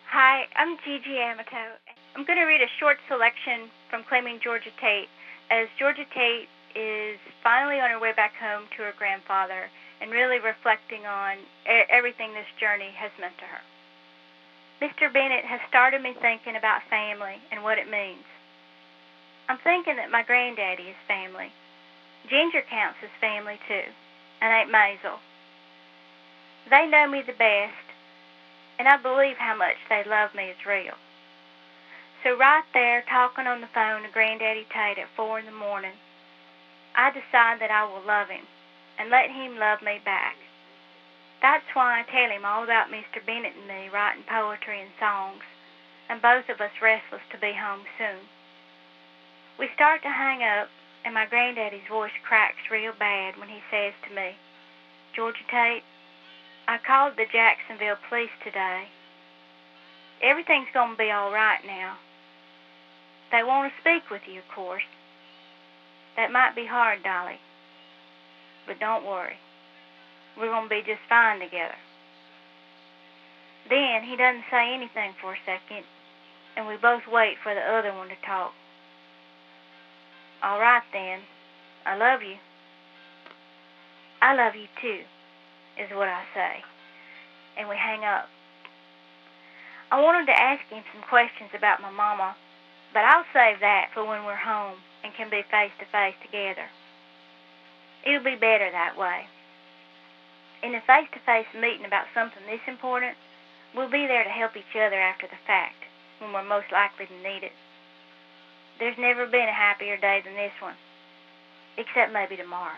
Hi, I'm Gigi Amato. I'm going to read a short selection from Claiming Georgia Tate, as Georgia Tate is finally on her way back home to her grandfather and really reflecting on everything this journey has meant to her. Mr. Bennett has started me thinking about family and what it means. I'm thinking that my granddaddy is family. Ginger counts as family too, and Aunt Maisel. They know me the best, and I believe how much they love me is real. So right there, talking on the phone to Granddaddy Tate at 4 in the morning, I decide that I will love him and let him love me back. That's why I tell him all about Mr. Bennett and me writing poetry and songs, and both of us restless to be home soon. We start to hang up, and my granddaddy's voice cracks real bad when he says to me, "Georgia Tate, I called the Jacksonville police today. Everything's going to be all right now. They want to speak with you, of course. That might be hard, Dolly. But don't worry. We're going to be just fine together." Then he doesn't say anything for a second, and we both wait for the other one to talk. "All right, then. I love you." "I love you, too," is what I say, and we hang up. I wanted to ask him some questions about my mama, but I'll save that for when we're home and can be face-to-face together. It'll be better that way. In a face-to-face meeting about something this important, we'll be there to help each other after the fact, when we're most likely to need it. There's never been a happier day than this one, except maybe tomorrow.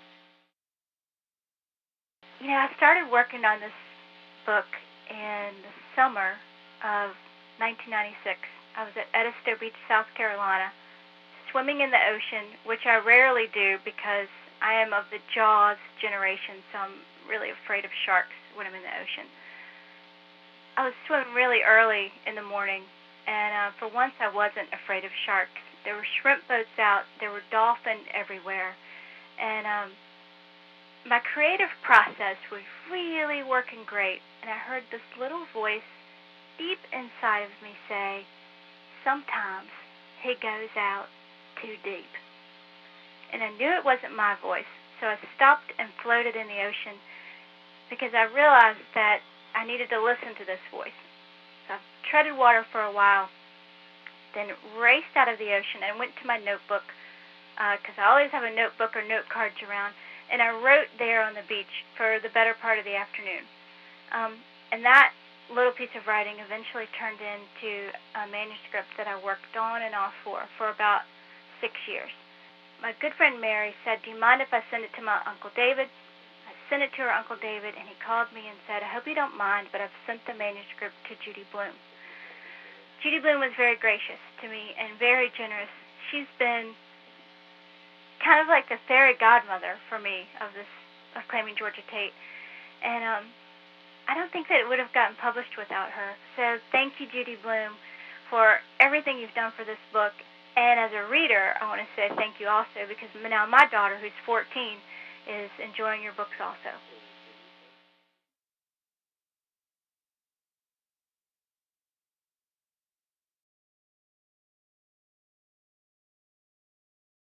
I started working on this book in the summer of 1996. I was at Edisto Beach, South Carolina, swimming in the ocean, which I rarely do because I am of the Jaws generation, so I'm really afraid of sharks when I'm in the ocean. I was swimming really early in the morning, and for once I wasn't afraid of sharks. There were shrimp boats out, there were dolphins everywhere, and my creative process was really working great, and I heard this little voice deep inside of me say, "Sometimes he goes out too deep." And I knew it wasn't my voice, so I stopped and floated in the ocean because I realized that I needed to listen to this voice. So I treaded water for a while, then raced out of the ocean and went to my notebook, because I always have a notebook or note cards around, and I wrote there on the beach for the better part of the afternoon. And that little piece of writing eventually turned into a manuscript that I worked on and off for about 6 years. My good friend Mary said, "Do you mind if I send it to my Uncle David?" I sent it to her Uncle David, and he called me and said, "I hope you don't mind, but I've sent the manuscript to Judy Blume." Judy Blume was very gracious to me and very generous. She's been kind of like the fairy godmother for me of Claiming Georgia Tate. And I don't think that it would have gotten published without her. So thank you, Judy Blume, for everything you've done for this book. And as a reader, I want to say thank you also, because now my daughter, who's 14, is enjoying your books also.